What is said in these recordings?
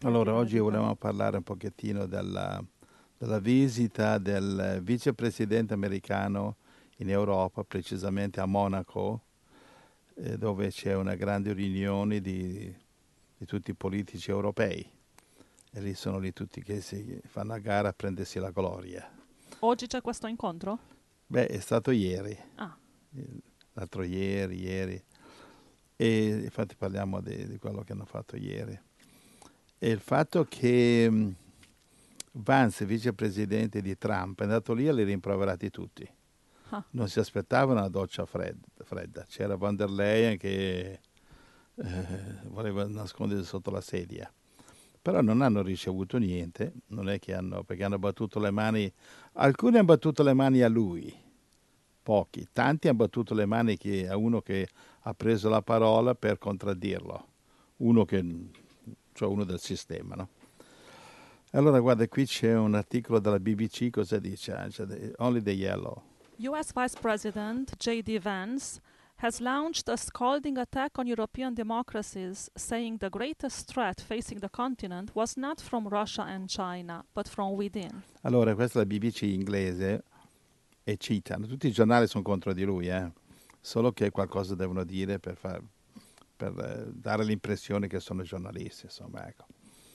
Allora, oggi volevamo parlare un pochettino della visita del vicepresidente americano in Europa, precisamente a Monaco, dove c'è una grande riunione di tutti i politici europei. E lì sono lì tutti che si fanno a gara a prendersi la gloria. Oggi c'è questo incontro? Beh, è stato ieri, Ah, l'altro ieri, e infatti parliamo di quello che hanno fatto ieri. E il fatto che Vance, vicepresidente di Trump, è andato lì e li ha rimproverati tutti. ah. Non si aspettava una doccia fredda. C'era von der Leyen che voleva nascondersi sotto la sedia. Però non hanno ricevuto niente, non è che perché hanno battuto le mani, alcuni hanno battuto le mani a lui, pochi, tanti hanno battuto le mani a uno che ha preso la parola per contraddirlo, cioè uno del sistema, no? Allora guarda, qui c'è un articolo della BBC, cosa dice? Only the yellow. US Vice President J.D. Vance has launched a scalding attack on European democracies, saying the greatest threat facing the continent was not from Russia and China, but from within. Allora, questa è la BBC inglese e citano, tutti i giornali sono contro di lui, solo che qualcosa devono dire per dare l'impressione che sono giornalisti, insomma, ecco.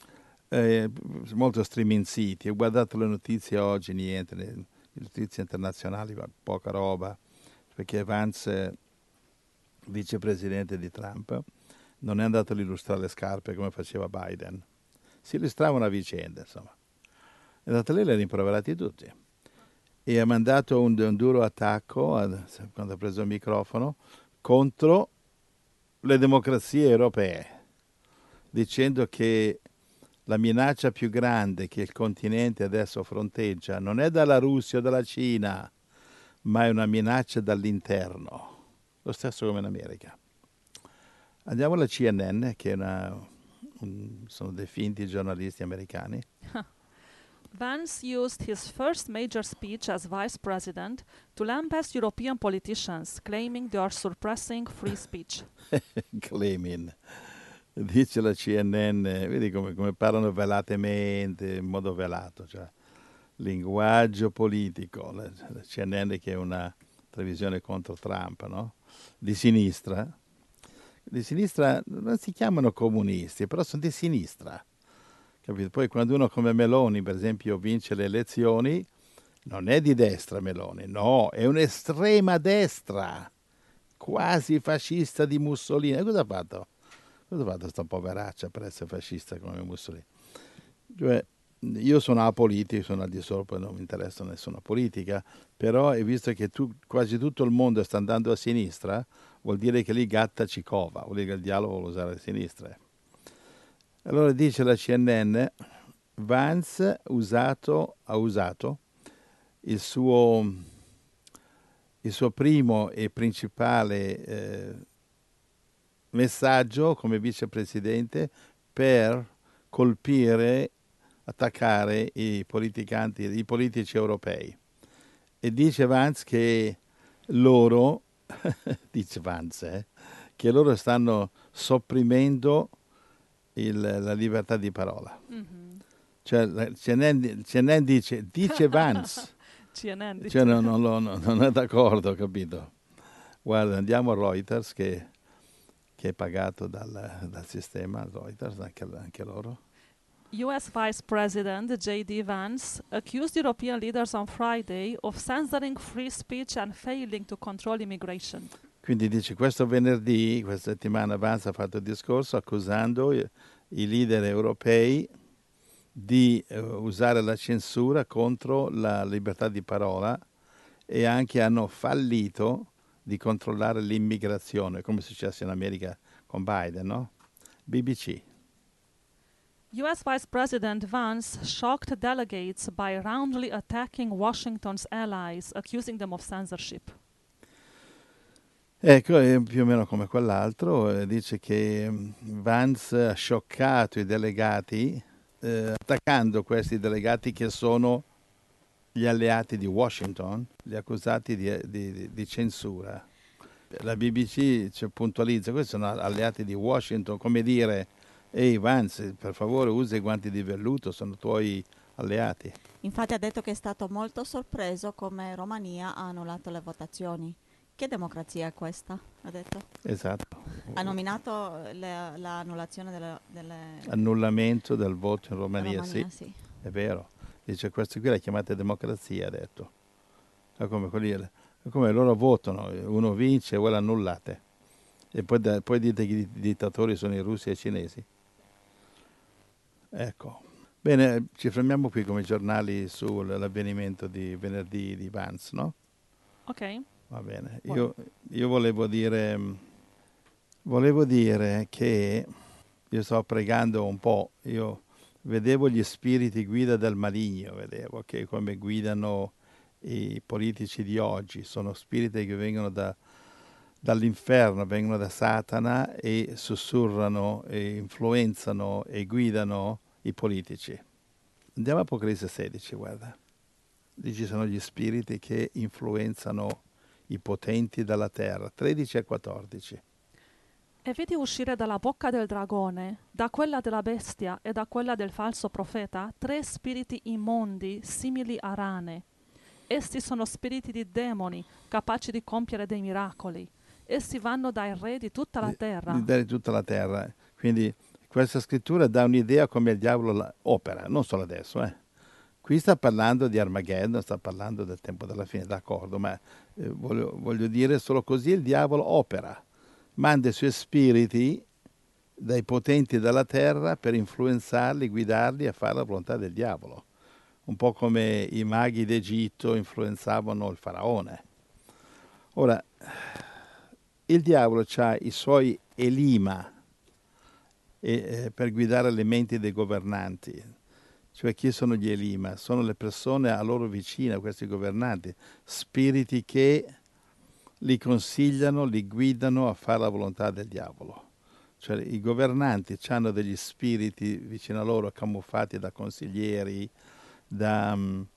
Molto streaming siti, ho guardato le notizie oggi, niente, le notizie internazionali, poca roba, perché Vance, vicepresidente di Trump, non è andato a illustrare le scarpe come faceva Biden. Si illustravano a vicenda, insomma. È andato lì e li ha rimproverati tutti. E ha mandato un duro attacco, quando ha preso il microfono, contro le democrazie europee, dicendo che la minaccia più grande che il continente adesso fronteggia non è dalla Russia o dalla Cina, ma è una minaccia dall'interno, lo stesso come in America. Andiamo alla CNN, che sono dei finti giornalisti americani. Vance used his first major speech as vice president to lambast European politicians, claiming they are suppressing free speech. Claiming. Dice la CNN, vedi come parlano velatamente, in modo velato, cioè linguaggio politico. La CNN che è una televisione contro Trump, no? Di sinistra. Di sinistra non si chiamano comunisti, però sono di sinistra. Capito? Poi quando uno come Meloni, per esempio, vince le elezioni, non è di destra Meloni, no, è un'estrema destra, quasi fascista di Mussolini. E cosa ha fatto? Cosa ha fatto sta poveraccia per essere fascista come Mussolini? Cioè, io sono apolitico, sono al di sopra, non mi interessa nessuna politica, però visto che quasi tutto il mondo sta andando a sinistra, vuol dire che lì gatta ci cova, vuol dire che il dialogo vuole usare la sinistra. Allora dice la CNN, Vance ha usato il suo primo e principale messaggio come vicepresidente per colpire, attaccare i politici europei. E dice Vance che loro, dice Vance, che loro stanno sopprimendo la libertà di parola. Mm-hmm. Cioè, CNN dice Vance, CNN dice. cioè non è d'accordo, capito? Guarda, andiamo a Reuters che è pagato dal sistema, Reuters, anche loro. US Vice President J.D. Vance accused European leaders on Friday of censoring free speech and failing to control immigration. Quindi dice, questa settimana Vance ha fatto il discorso accusando i leader europei di usare la censura contro la libertà di parola e anche hanno fallito di controllare l'immigrazione, come è successo in America con Biden, no? BBC. US Vice President Vance shocked delegates by roundly attacking Washington's allies, accusing them of censorship. Ecco, è più o meno come quell'altro, dice che Vance ha scioccato i delegati, attaccando questi delegati che sono gli alleati di Washington, li accusati di censura. La BBC puntualizza, questi sono alleati di Washington, come dire, Ehi Vance, per favore usa i guanti di velluto, sono tuoi alleati. Infatti ha detto che è stato molto sorpreso come Romania ha annullato le votazioni. Che democrazia è questa? Ha detto. Esatto. Ha nominato l'annullazione delle Annullamento del voto in Romania, sì, Romania, sì. è vero. Dice, questi qui la chiamate democrazia, ha detto. È come, è come loro votano, uno vince e voi l'annullate. E poi dite che i dittatori sono i russi e i cinesi. Ecco. Bene, ci fermiamo qui come giornali sull'avvenimento di venerdì di Vance, no? Ok. Va bene. Buono. Io volevo dire che io sto pregando un po', io vedevo gli spiriti guida del maligno, vedevo che come guidano i politici di oggi, sono spiriti che vengono dall'inferno, vengono da Satana e sussurrano e influenzano e guidano i politici. Andiamo a Apocalisse 16, guarda. Lì ci sono gli spiriti che influenzano i potenti della terra, 13 e 14. E vidi uscire dalla bocca del dragone, da quella della bestia e da quella del falso profeta, 3 spiriti immondi simili a rane. Essi sono spiriti di demoni, capaci di compiere dei miracoli. Essi vanno dai re di tutta la terra. Di tutta la terra. Quindi questa scrittura dà un'idea come il diavolo opera, non solo adesso. Qui sta parlando di Armageddon, sta parlando del tempo della fine, d'accordo, ma voglio dire solo così il diavolo opera. Manda i suoi spiriti dai potenti della terra per influenzarli, guidarli a fare la volontà del diavolo. Un po' come i maghi d'Egitto influenzavano il faraone. Ora, il diavolo ha i suoi elima per guidare le menti dei governanti. Cioè chi sono gli elima? Sono le persone a loro vicine, a questi governanti, spiriti che li consigliano, li guidano a fare la volontà del diavolo. Cioè i governanti hanno degli spiriti vicino a loro, camuffati da consiglieri, da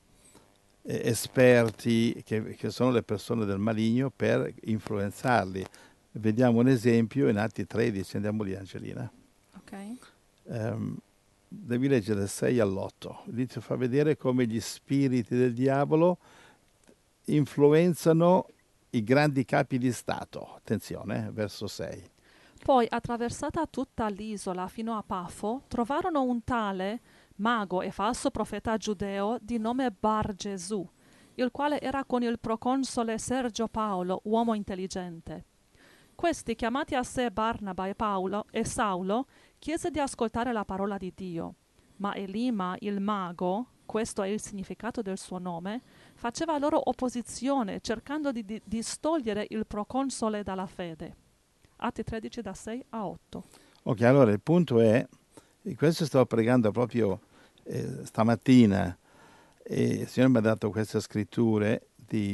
esperti, che sono le persone del maligno, per influenzarli. Vediamo un esempio in Atti 13, andiamo lì Angelina. Ok. Devi leggere dal 6 all'8. Lì ti fa vedere come gli spiriti del diavolo influenzano i grandi capi di Stato. Attenzione, verso 6. Poi, attraversata tutta l'isola fino a Pafo, trovarono un tale mago e falso profeta giudeo di nome Bar Gesù, il quale era con il proconsole Sergio Paolo, uomo intelligente. Questi, chiamati a sé Barnaba e Paolo e Saulo, chiese di ascoltare la parola di Dio. Ma Elima, il mago, questo è il significato del suo nome, faceva loro opposizione, cercando di distogliere il proconsole dalla fede. Atti 13 da 6 a 8. Ok, allora il punto è, e questo stavo pregando proprio stamattina, e il Signore mi ha dato queste scritture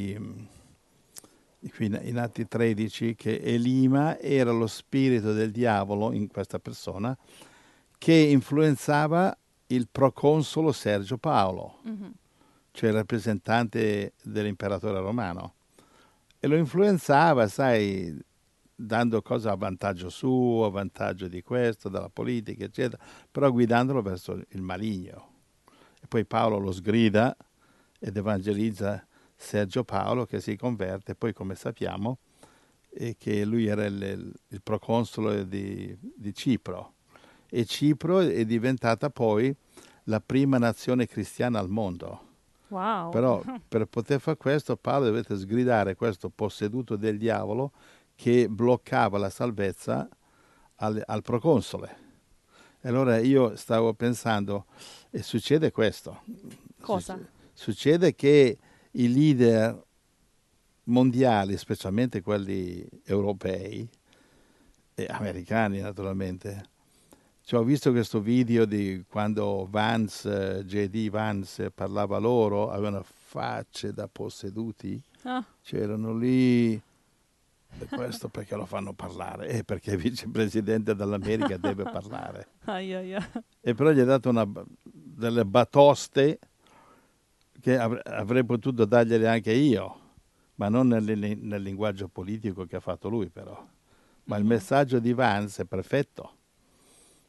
qui in Atti 13, che Elima era lo spirito del diavolo in questa persona che influenzava il proconsolo Sergio Paolo, cioè il rappresentante dell'imperatore romano. E lo influenzava, sai, dando cose a vantaggio suo, a vantaggio di questo, della politica, eccetera, però guidandolo verso il maligno. E poi Paolo lo sgrida ed evangelizza Sergio Paolo, che si converte, poi come sappiamo che lui era il proconsole di Cipro, e Cipro è diventata poi la prima nazione cristiana al mondo. Wow. Però per poter fare questo Paolo dovete sgridare questo posseduto del diavolo che bloccava la salvezza al proconsole. E allora io stavo pensando, e succede questo. Cosa? Succede che i leader mondiali, specialmente quelli europei e americani naturalmente, ho visto questo video di quando Vance, J.D. Vance parlava loro, avevano facce da posseduti, c'erano lì, e questo perché lo fanno parlare? Perché il vicepresidente dell'America deve parlare. E però gli ha dato delle batoste che avrei potuto dargliele anche io, ma non nel linguaggio politico che ha fatto lui però. Ma il messaggio di Vance è perfetto.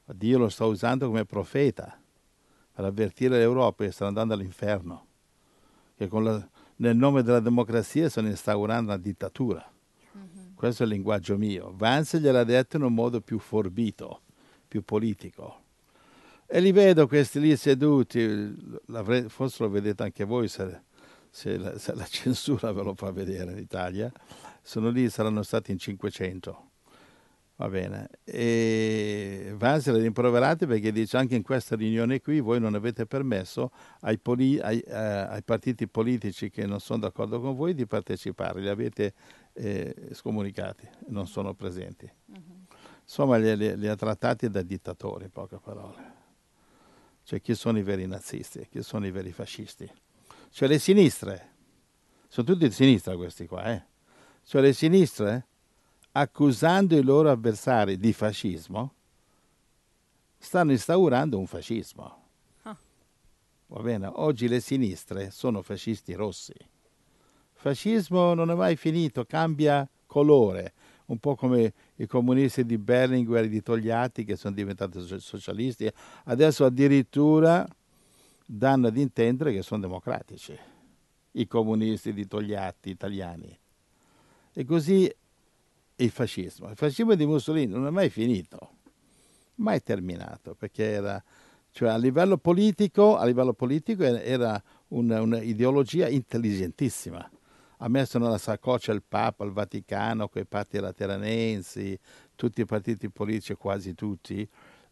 Dio lo sta usando come profeta per avvertire l'Europa che sta andando all'inferno, che nel nome della democrazia stanno instaurando una dittatura. Questo è il linguaggio mio. Vance gliel'ha detto in un modo più forbito, più politico. E li vedo questi lì seduti, forse lo vedete anche voi se la censura ve lo fa vedere in Italia, sono lì, saranno stati in 500. Va bene. E Vance li ha rimproverati perché dice anche in questa riunione qui voi non avete permesso ai partiti politici che non sono d'accordo con voi di partecipare, li avete scomunicati, non sono presenti. Insomma li ha trattati da dittatori, in poche parole. Cioè chi sono i veri nazisti, chi sono i veri fascisti. Cioè le sinistre, sono tutti di sinistra questi qua, Cioè le sinistre, accusando i loro avversari di fascismo, stanno instaurando un fascismo. Va bene? Oggi le sinistre sono fascisti rossi. Fascismo non è mai finito, cambia colore, un po' come i comunisti di Berlinguer e di Togliatti che sono diventati socialisti, adesso addirittura danno ad intendere che sono democratici, i comunisti di Togliatti italiani. E così il fascismo di Mussolini non è mai finito, mai terminato, perché era, cioè a livello politico era un'ideologia intelligentissima. Ha messo nella saccoccia il Papa, il Vaticano, quei patti lateranensi, tutti i partiti politici, quasi tutti,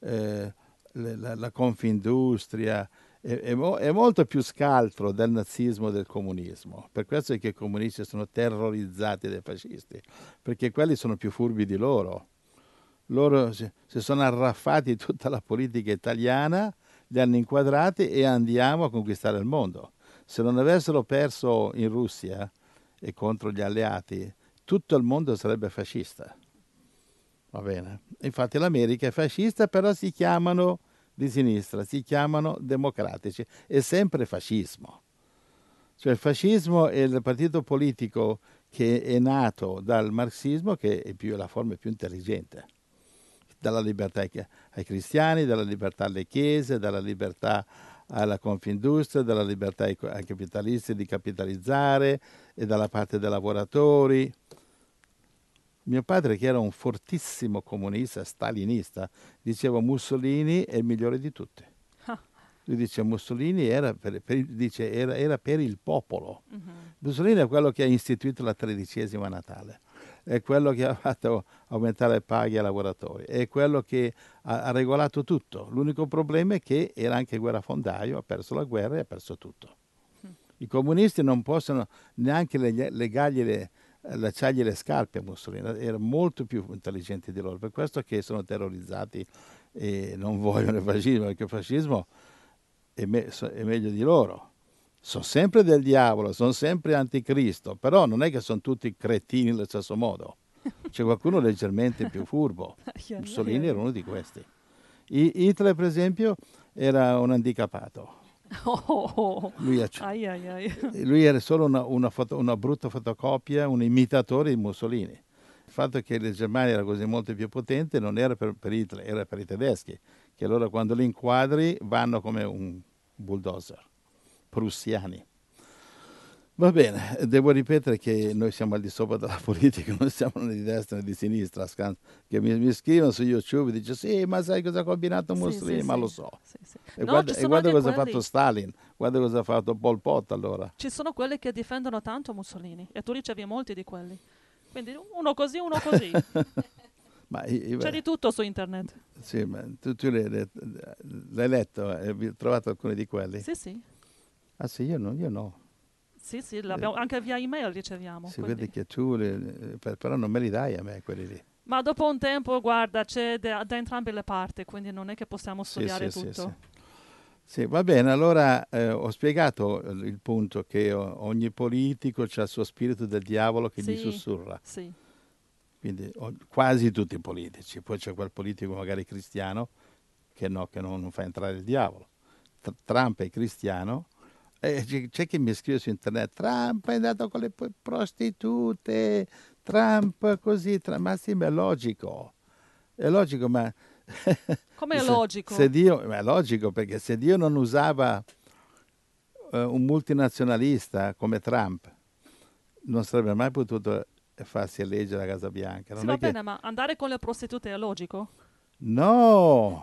la Confindustria, è molto più scaltro del nazismo e del comunismo. Per questo è che i comunisti sono terrorizzati dai fascisti, perché quelli sono più furbi di loro. Loro si sono arraffati tutta la politica italiana, li hanno inquadrati e andiamo a conquistare il mondo. Se non avessero perso in Russia e contro gli alleati, tutto il mondo sarebbe fascista. Va bene? Infatti l'America è fascista, però si chiamano di sinistra, si chiamano democratici. È sempre fascismo. Cioè il fascismo è il partito politico che è nato dal marxismo, che è la forma più intelligente. Dalla libertà ai cristiani, dalla libertà alle chiese, dalla libertà alla Confindustria, dalla libertà ai capitalisti di capitalizzare e dalla parte dei lavoratori. Mio padre, che era un fortissimo comunista, stalinista, diceva Mussolini è il migliore di tutti. Lui dice Mussolini era per il popolo. Mussolini è quello che ha istituito la 13ª Natale, è quello che ha fatto aumentare le paghe ai lavoratori, è quello che ha regolato tutto. L'unico problema è che era anche guerrafondaio, ha perso la guerra e ha perso tutto. I comunisti non possono neanche lasciargli le scarpe a Mussolini, era molto più intelligente di loro, per questo che sono terrorizzati e non vogliono il fascismo, perché il fascismo è meglio di loro. Sono sempre del diavolo, sono sempre anticristo, però non è che sono tutti cretini allo stesso modo. C'è qualcuno leggermente più furbo. Mussolini era uno di questi. Hitler, per esempio, era un handicappato. Lui era solo una brutta fotocopia, un imitatore di Mussolini. Il fatto che la Germania era così molto più potente non era per Hitler, era per i tedeschi, che allora quando li inquadri vanno come un bulldozer. Prussiani. Va bene, devo ripetere che noi siamo al di sopra della politica, non siamo né di destra né di sinistra, che mi scrivono su YouTube e dice sì, ma sai cosa ha combinato Mussolini? Ma lo so. E guarda cosa ha fatto Stalin, guarda cosa ha fatto Pol Pot allora. Ci sono quelli che difendono tanto Mussolini e tu ricevi molti di quelli. Quindi uno così, uno così. Ma c'è di tutto su internet. Sì, ma tu l'hai letto? Hai trovato alcuni di quelli? Sì. Ah sì, io no. Sì, anche via email riceviamo. Si vede che tu, però non me li dai a me quelli lì. Ma dopo un tempo, guarda, c'è da entrambe le parti, quindi non è che possiamo studiare tutto. Sì, va bene, allora ho spiegato il punto che ogni politico ha il suo spirito del diavolo che gli sussurra. Sì. Quindi quasi tutti i politici, poi c'è quel politico magari cristiano che non fa entrare il diavolo. Trump è cristiano. C'è chi mi scrive su internet, Trump è andato con le prostitute, Trump così, ma sì, ma è logico, ma Come è logico? Se Dio, è logico, perché se Dio non usava un multinazionalista come Trump, non sarebbe mai potuto farsi eleggere alla Casa Bianca. Sì, Non va è che... bene, ma andare con le prostitute è logico? No!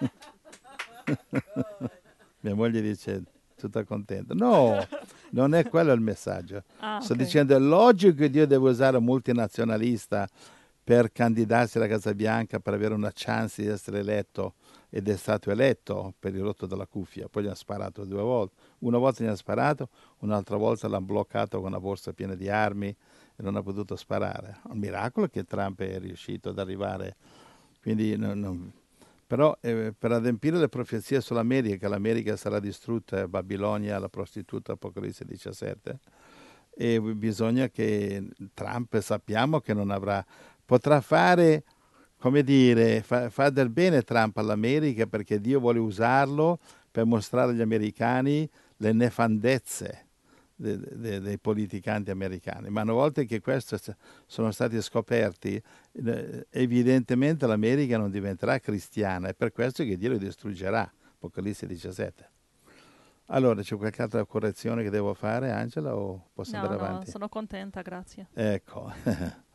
Mia moglie dice, tutta contenta. No, non è quello il messaggio. Ah, Sto ok. dicendo, è logico che Dio deve usare un multinazionalista per candidarsi alla Casa Bianca, per avere una chance di essere eletto, ed è stato eletto per il rotto della cuffia. Poi gli ha sparato 2 volte. Una volta gli ha sparato, un'altra volta l'hanno bloccato con una borsa piena di armi e non ha potuto sparare. È un miracolo che Trump è riuscito ad arrivare. Quindi però per adempiere le profezie sull'America, che l'America sarà distrutta, Babilonia, la prostituta, Apocalisse 17, e bisogna che Trump, sappiamo che non avrà, potrà fare, come dire, fa del bene Trump all'America, perché Dio vuole usarlo per mostrare agli americani le nefandezze dei politicanti americani. Ma una volta che questi sono stati scoperti, evidentemente l'America non diventerà cristiana, è per questo che Dio lo distruggerà. Apocalisse 17. Allora, c'è qualche altra correzione che devo fare, Angela, o posso No, andare no, avanti? sono contenta, grazie. Ecco.